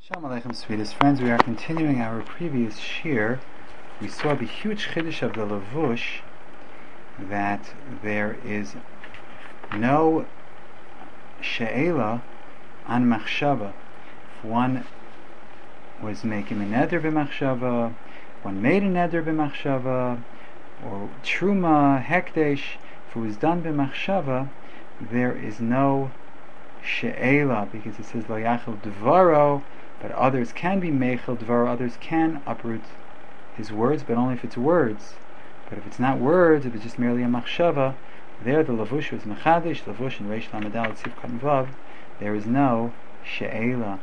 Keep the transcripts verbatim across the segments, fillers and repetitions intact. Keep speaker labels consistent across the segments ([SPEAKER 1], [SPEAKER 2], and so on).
[SPEAKER 1] Shalom Aleichem, sweetest friends. We are continuing our previous shir. We saw the huge chiddush of the Lavush, that there is no she'ela on machshava. If one was making a neder b'machshava, one made a neder b'machshava, or truma, hekdesh, if it was done b'machshava, there is no she'ela, because it says lo yachil dvaro, but others can be meichel dvaro, others can uproot his words, but only if it's words. But if it's not words, if it's just merely a machshava, there the lavush was mechadish, lavush and reish lamadal tzif katan vav, there is no she'ela.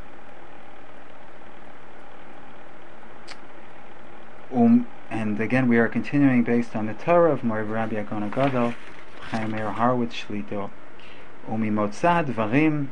[SPEAKER 1] Um, and again, we are continuing based on the Torah of Moriv Rabbi Agona Gadol, Chaim Meir Horowitz Shlito. Umi motzah dvarim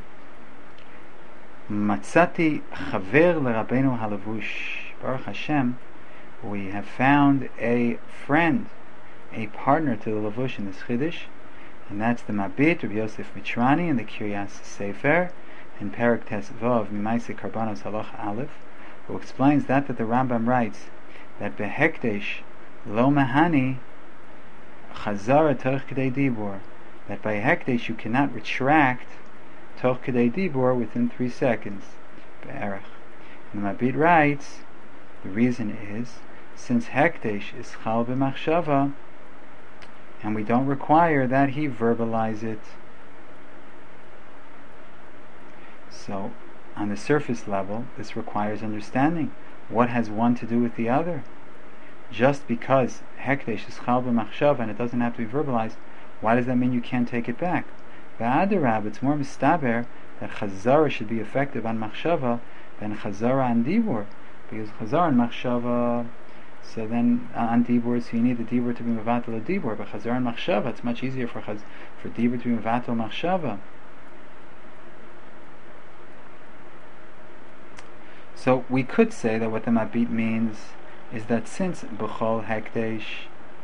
[SPEAKER 1] Matzati chaver l'Rabbeinu halavush. Baruch Hashem, we have found a friend, a partner to the Lavush in this Chiddush, and that's the Mabit Rabbi Yosef Mitrani in the Kiryas Sefer, in Perek Tes Vav Mimaisei Karbanos Halacha Aleph, who explains that that the Rambam writes that behekdesh lo mahani chazara toch kedei dibur, that by hekdesh you cannot retract toch kedei dibur within three seconds. Be'erach. And the Mabit writes, the reason is, since hekdesh is chal b'machshava, and we don't require that he verbalize it. So, on the surface level, this requires understanding. What has one to do with the other? Just because hekdesh is chal b'machshava and it doesn't have to be verbalized, why does that mean you can't take it back? Ba'adarab, it's more mistaber that chazara should be effective on machshava than chazara on dibur, because chazara on machshava, so then uh, on dibur, so you need the dibur to be mevatel a dibur, but chazara on machshava, it's much easier for chaz, for dibur to be mevatel machshava. So we could say that what the Mabit means is that since b'chol hekdesh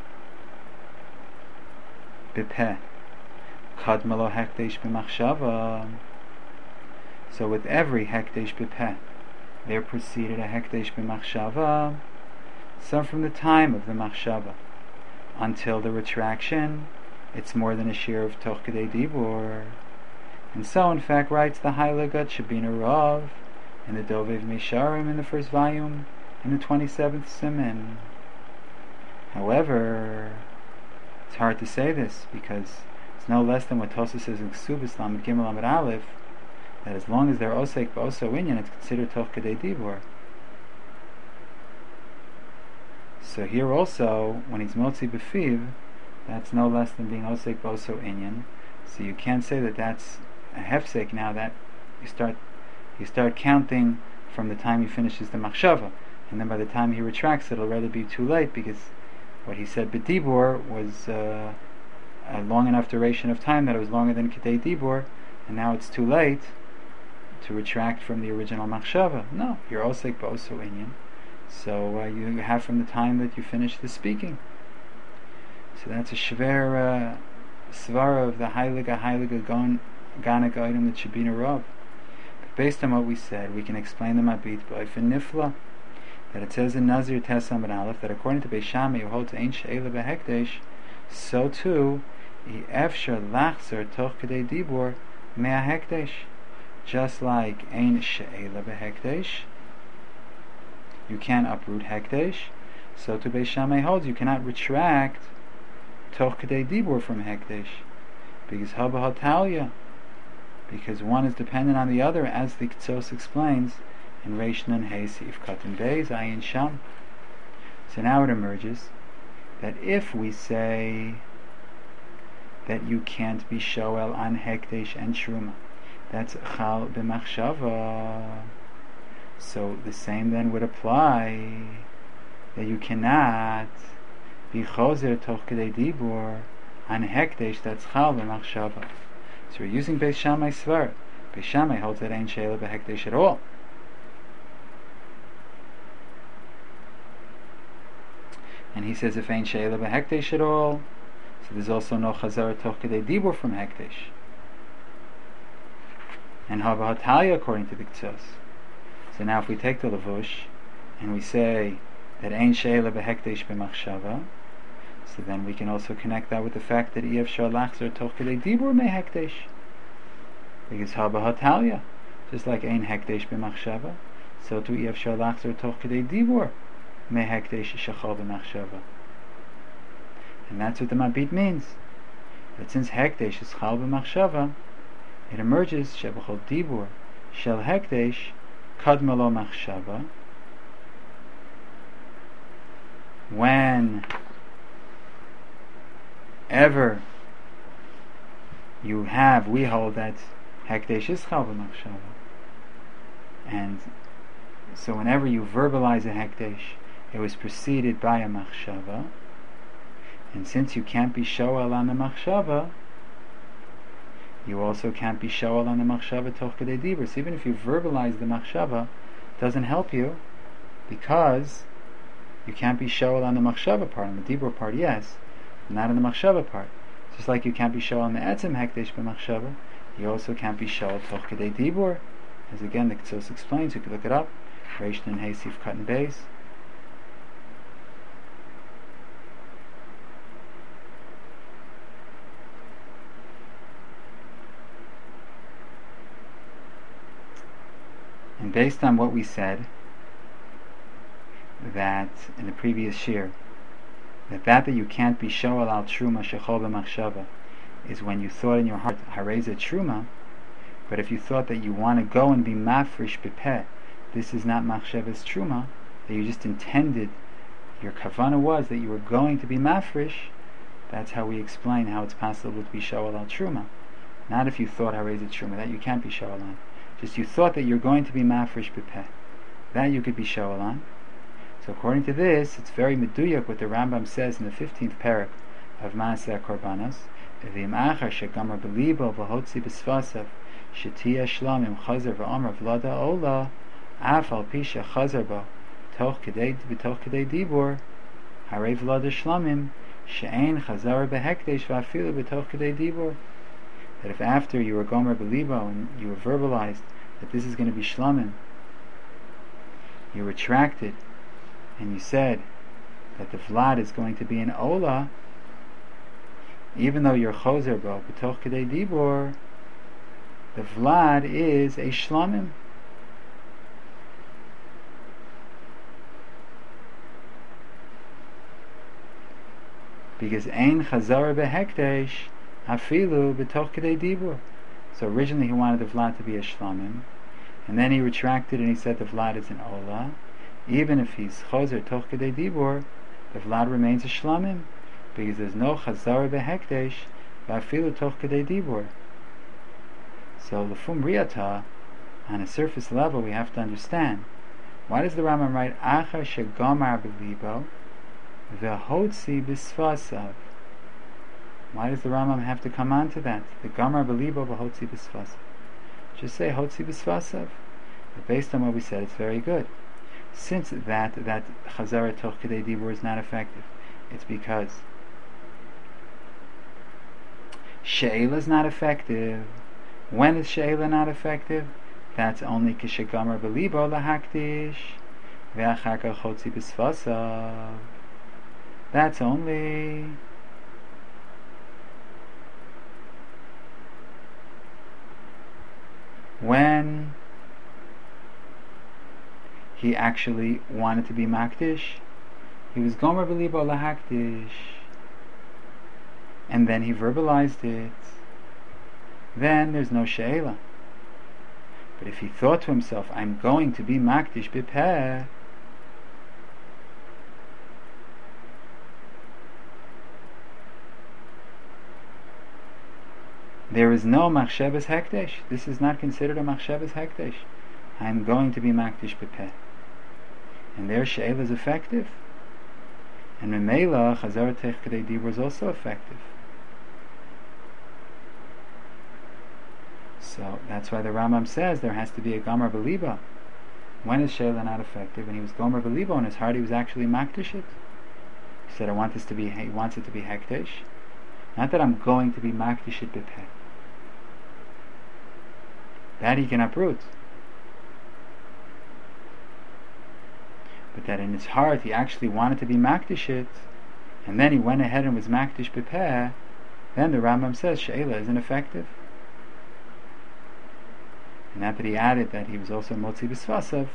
[SPEAKER 1] b'peh kadmalo hekdesh b'machshava, so with every hekdesh b'peh there preceded a hekdesh b'machshava, so from the time of the machshava until the retraction it's more than a share of toch kedei dibur. And so in fact writes the Heilige Shabina Rav in the Dovev Misharim in the first volume in the twenty-seventh Siman. However, it's hard to say this because it's no less than what Tosfos says in Ksubis Lamed Gimel Lamed Aleph, that as long as they're osek b'oso inyan, it's considered toch kedei dibur. So here also, when he's motzi b'fiv, that's no less than being osek b'oso inyan. So you can't say that that's a hefsek now, that you start you start counting from the time he finishes the machshava, and then by the time he retracts it'll already be too late, because what he said b'dibur was uh, a long enough duration of time that it was longer than kedei dibur, and now it's too late to retract from the original machshava. No, you're osek b'oso inyan, so uh, you have from the time that you finish the speaking. So that's a shver uh, svara of the Heilige Heilige Gon Ganik item that should be in a Rav. But based on what we said, we can explain the Mabit b'ofen nifla, that it says in Nazir Tesam and Aleph that according to Beis Shammai who holds ein she'ela behekdesh, so too i efshar lachzer toch kedei dibur mea hekdesh. Just like ein she'ela behekdesh, you can uproot hekdesh, so to Beis Shammai holds you cannot retract toch kedei dibur from hekdesh, because haba hatalia, because one is dependent on the other, as the Ktsos explains in Reish Nun Hey Seif Katan Beis Ayin Sham. So now it emerges that if we say that you can't be shoel on hekdesh and truma, that's chal b'machshava, so the same then would apply that you cannot be chozer toch kedei dibur on hekdesh that's chal b'machshava. So we're using Beis Shammai svar. Beis Shammai holds that ain't she'ela behekdesh at all. And he says if ain't she'ela behekdesh at all, so there's also no chazara toch kedei dibur from hekdesh. And hava hatalia according to the Ktsos. So now if we take the levush and we say that ein she'ela behekdesh b'machshava, so then we can also connect that with the fact that Iev Shar Lachzer Toch Kedei Dibur Me Hekdesh. Because Haba Hatalia, just like Ein Hekdesh B'machshava, so too Iev Shar Lachzer Toch Kedei Dibur Me Hekdesh Shechal B'machshava. And that's what the Mabit means. That since Hekdesh is Chal B'machshava, it emerges Shebachol Dibur Shel Hekdesh Kadma Lo Machshava. When ever you have, we hold that Hekdesh is Chal B'machshava, and so whenever you verbalize a Hekdesh, it was preceded by a Machshava, and since you can't be Shoel on the Machshava, you also can't be Shoel on the Machshava Toch Kedei Dibur. So even if you verbalize the Machshava, it doesn't help you, because you can't be Shoel on the Machshava part. On the Dibur part, yes, not in the Machshava part. Just like you can't be Shoel on the Etzem Hekdesh B'machshava, you also can't be Shoel Toch Kedei Dibur. As again the Ktsos explains, you can look it up, Reish Nun Hey Sif Cut and Base. And based on what we said, that in the previous shir, that that that you can't be shoel al truma shechol b'machshava is when you thought in your heart hareza truma, but if you thought that you want to go and be mafresh b'peh, this is not machshavas truma, that you just intended, your kavana was that you were going to be mafresh. That's how we explain how it's possible to be shoel al truma. Not if you thought hareza truma, that you can't be shoel on. Just you thought that you're going to be mafresh b'peh, that you could be shoel on. So according to this, it's very meduyak what the Rambam says in the fifteenth parak of Maaseh Korbanos. V'im achar shegamar belibo v'hotzi b'svasav shetiya shlamim chazer v'amar v'lada ola af al pisha chazer bo toch kedei v'toch kedei dibur harei v'lada shlamim she'ein chazar behekdesh v'afilu v'toch kedei dibur. That if after you were gomer belibo and you were verbalized that this is going to be shlamim, you retracted and you said that the vlad is going to be an ola, even though you're chozer bo b'toch kedei dibur, the vlad is a shlamim. Because ein chazar behekdesh afilu b'toch kedei dibur. So originally he wanted the vlad to be a shlamim, and then he retracted and he said the vlad is an ola. Even if he's chozer toch kedei dibur, the vlad remains a shlamim, because there's no chazar behekdesh v'afilu toch kedei dibur. So l'fum riyata, on a surface level, we have to understand, why does the Rambam write achar shegamar b'libo v'hotzi b'svasav? Why does the Rambam have to come on to that? The gamar b'libo v'hotzi b'svasav. Just say hotzi b'svasav. But based on what we said, it's very good. Since that that chazara toch kedei dibur is not effective, it's because she'ela is not effective. When is she'ela not effective? That's only kishegamar b'libo lahakdish ve'achar kach hotzi b'svasav. That's only when he actually wanted to be makdish. He was gomer b'libo lahakdish, and then he verbalized it. Then there's no she'ela. But if he thought to himself, I'm going to be makdish b'peh, there is no machshavas hekdesh. This is not considered a machshavas hekdesh. I'm going to be makdish b'peh, and there she'ela is effective, and memela chazar toch kedei dibur is also effective. So that's why the Rambam says there has to be a gomer b'libo. When is she'ela not effective? When he was gomer b'libo in his heart, he was actually makdish it. He said, I want this to be, he wants it to be hekdesh. Not that I'm going to be makdish it b'peh. That he can uproot. but that in his heart he actually wanted to be makdish it, and then he went ahead and was makdish bepeh, then the Rambam says she'ela isn't effective. And not that he added that he was also motzi b'svasav.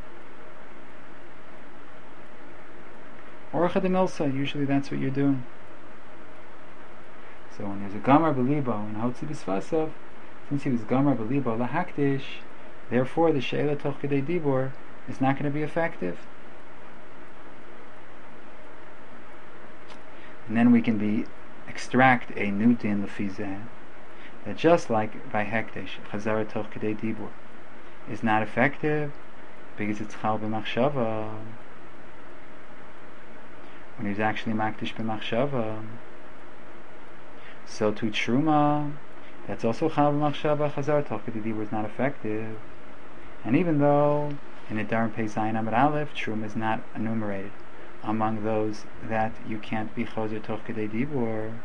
[SPEAKER 1] Orcha de milsa, usually that's what you're doing. So when there's a gamar belibo and hotzi b'svasav, since he was gamar belibo lahakdish, therefore the she'ela toch kedei dibur is not going to be effective. And then we can be extract a new din lefizeh, that just like by hekdesh chazara toch kedei dibur is not effective because it's chal b'machshava. When he's actually makdish b'machshava, so to truma, that's also chal b'machshava. Chazara toch kedei dibur is not effective, and even though in a Darm Pei Zayin Amud Aleph truma is not enumerated among those that you can't be chozer toch kedei dibur,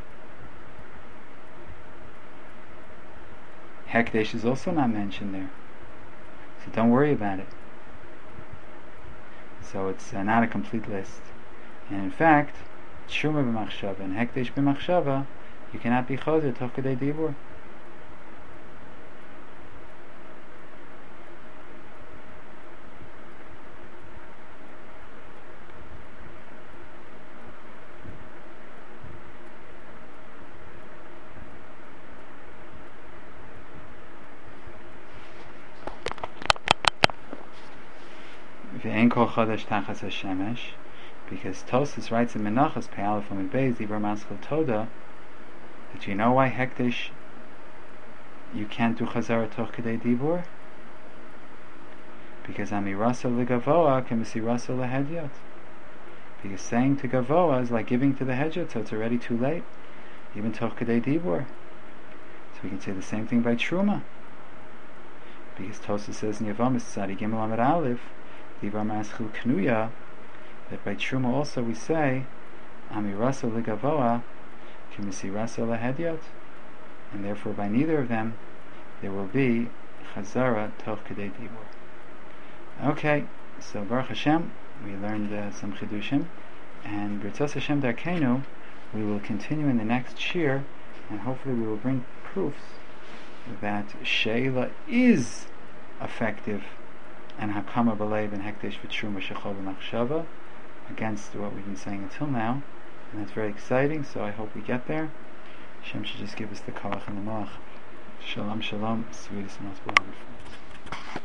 [SPEAKER 1] hekdesh is also not mentioned there, so don't worry about it. So it's uh, not a complete list. And in fact, truma b'machshava and hekdesh b'machshava, you cannot be chozer toch kedei dibur. Because Tosfos writes in Menachos Pei Aleph Amud Beis Divrei Maschil Toda that you know why hekdesh you can't do chazara toch kedei dibur, because amirasa legavoa kemisirasa lehedyot, because saying to gavoa is like giving to the hedyot, so it's already too late, even toch kedei dibur. So we can say the same thing by truma, because Tosfos says in Yavamis Tzadi Gimel Amud Aleph Divrei Maschil Knuya, that by truma also we say amirasa legavoa kemisirasa lehedyot, and therefore by neither of them there will be chazara toch kedei dibur. Okay, so Baruch Hashem, we learned uh, some chidushim, and B'ritzos Hashem Darkeinu, we will continue in the next shir, and hopefully we will bring proofs that she'ela is effective and hakama b'leiv and hekdesh v'truma shechol b'machshava, against what we've been saying until now, and that's very exciting. So I hope we get there. Hashem should just give us the kalach and the malach. Shalom, shalom, sweetest and most beloved friends.